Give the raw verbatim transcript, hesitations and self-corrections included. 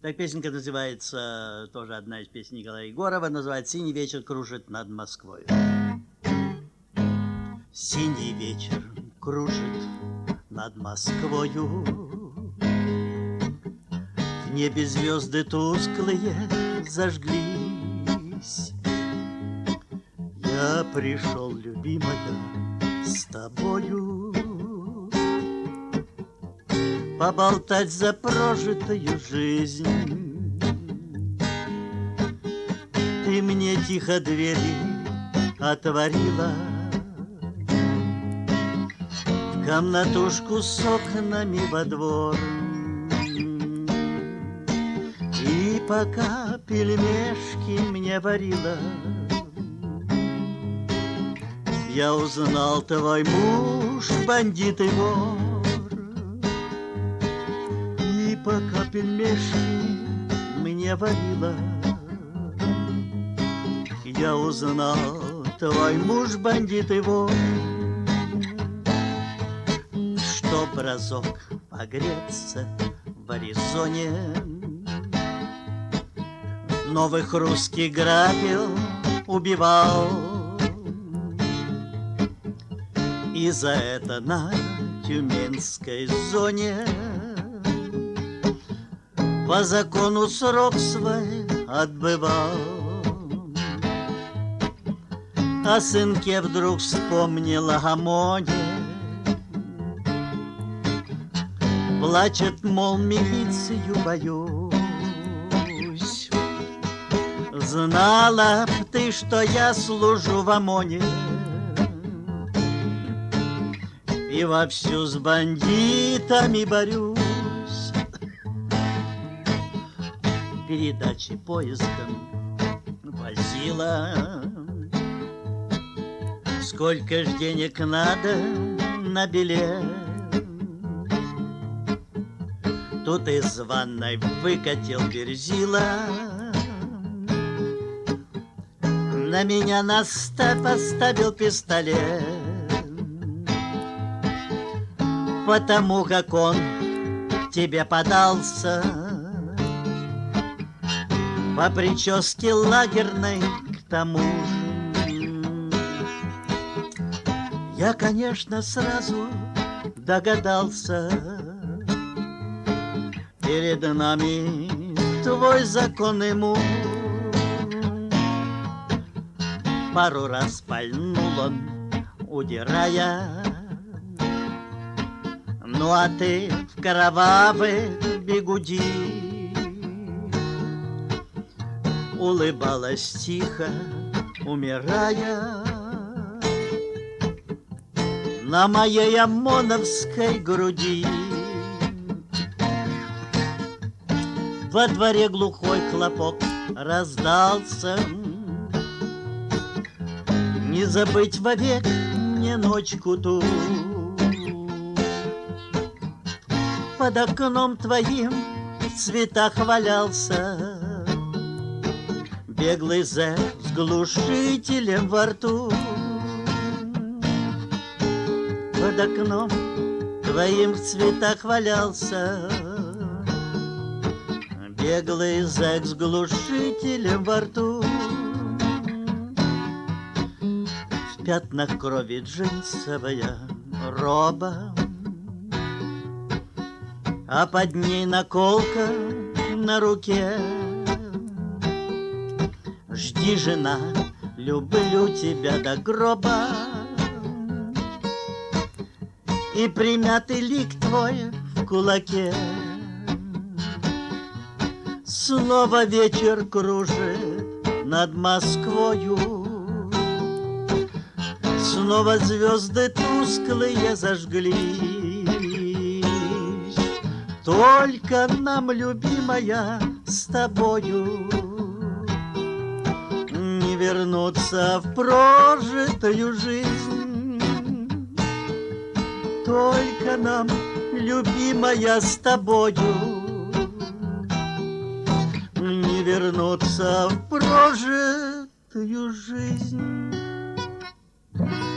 Так песенка называется, тоже одна из песен Николая Егорова, называется «Синий вечер кружит над Москвой». Синий вечер кружит над Москвою, в небе звезды тусклые зажглись. Я пришел, любимая, с тобою поболтать за прожитую жизнь. Ты мне тихо двери отворила, в комнатушку с окнами во двор. И пока пельмешки мне варила, я узнал, твой муж бандит и вор. И пока пельмешки мне варила, я узнал, твой муж бандит и вор. Чтоб разок погреться в Аризоне, новых русских грабил, убивал. И за это на Тюменской зоне по закону срок свой отбывал. О сынке вдруг вспомнила о Моне, плачет, мол, милицию боюсь. Знала б ты, что я служу в ОМОНе и вовсю с бандитами борюсь. Передачи поездом возила, сколько ж денег надо на билет. Тут из ванной выкатил Верзила, на меня на ста поставил пистолет. Потому как он к тебе подался по прическе лагерной к тому же. Я, конечно, сразу догадался, перед нами твой законный муж. Пару раз пальнул он, удирая, ну а ты в кровавых бигуди улыбалась тихо, умирая, на моей ОМОНовской груди. Во дворе глухой хлопок раздался, не забыть вовек мне ночку ту. Под окном твоим в цветах валялся беглый зэк с глушителем во рту. Под окном твоим в цветах валялся беглый зэк с глушителем во рту. В пятнах крови джинсовая роба, а под ней наколка на руке. Жди, жена, люблю тебя до гроба. И примятый лик твой в кулаке. Снова вечер кружит над Москвою, снова звезды тусклые зажглись. Только нам, любимая, с тобою не вернуться в прожитую жизнь. Только нам, любимая, с тобою не вернуться в прожитую жизнь.